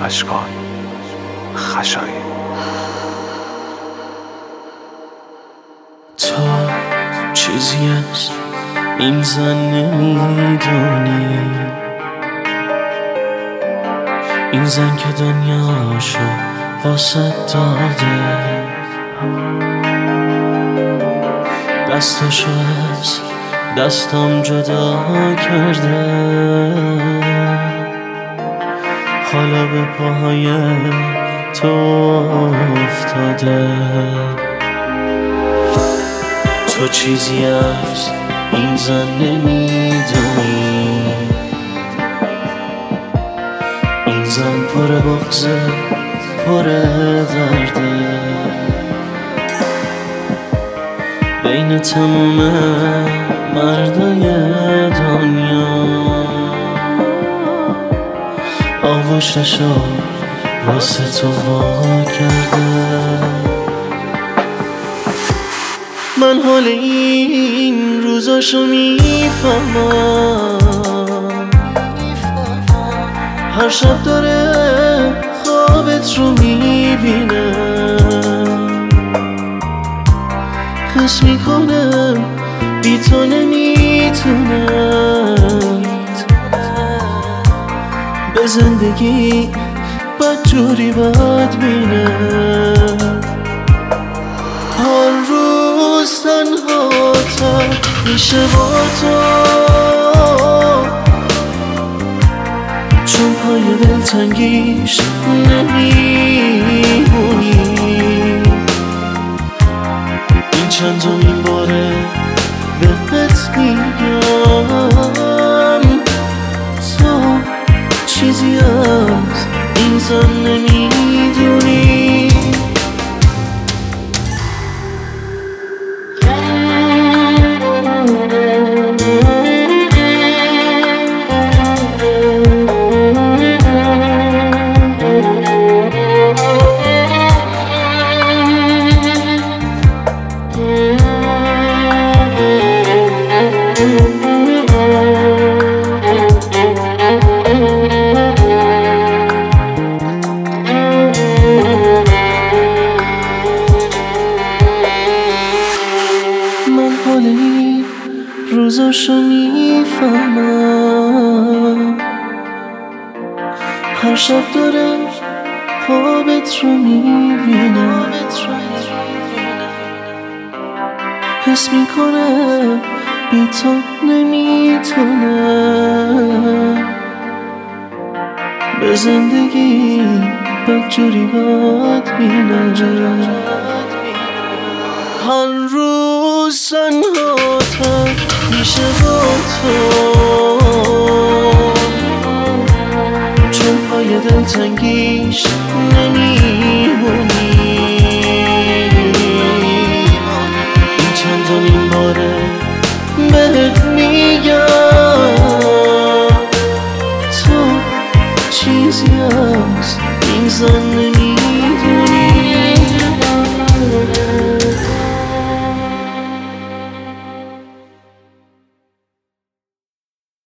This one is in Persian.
اشکان خشایی. تو چیزی از این زن نمیدونی، این زن که دنیاشو واسه داده، دستاشو از دستم جدا کرده، حالا به پاهای تو افتاده. تو چیزی از این زن نمیدونی، این زن پر بغضه پر درده، بین تموم مردای دنیا آغوششو واسه تو وا کرده. من حال این روزاشو میفهمم، هر شب داره خوابت رو میبینه، حس میکنم بی تو نمیتونم به زندگی بدجوری بدبینم. هر روز تنها تر میشه با تو، چون پای دلتنگیش نمیمونی. این چندمین باره بهت میگم، تو چیزی از این زن نمیدونی. روزاشو میفهمم، هر شب داره خوابت رو میبینم، حس میکنم بی تو نمیتونم به زندگی بدجوری بدبینم. هر روز تنها تر میشه با تو، چون پای دلتنگیش نمیمونی. این چندمین باره بهت میگم، تو چیزی از این زن نمیدونی.